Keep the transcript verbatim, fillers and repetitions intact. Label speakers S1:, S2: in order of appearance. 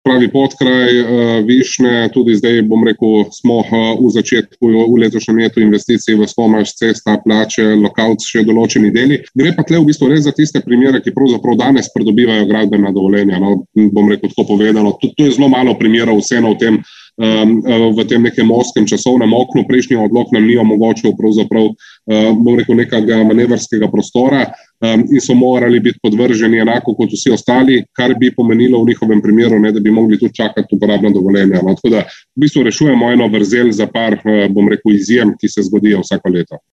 S1: pravi Podkraj, Višnje, tudi zdaj, bom rekel, smo v začetku v letošnjem letu investicij v Stomaž, cesta, Plače, Lokavc, še določeni deli. Gre pa tle v bistvu res za tiste primere, ki pravzaprav danes pridobivajo gradbena dovoljenja, no, bom rekel tako povedano. To je zelo malo primerov vseeno v tem, v tem nekem ozkem časovnem oknu. Prejšnji odlok nam ni omogočil pravzaprav, bom rekel, nekega manevrskega prostora in so morali biti podvrženi enako kot vsi ostali, kar bi pomenilo v njihovem primeru, ne, da bi mogli tudi čakati uporabna dovoljenja. No, tako da v bistvu rešujemo eno vrzel za par, bom rekel, izjem, ki se zgodijo vsako leto.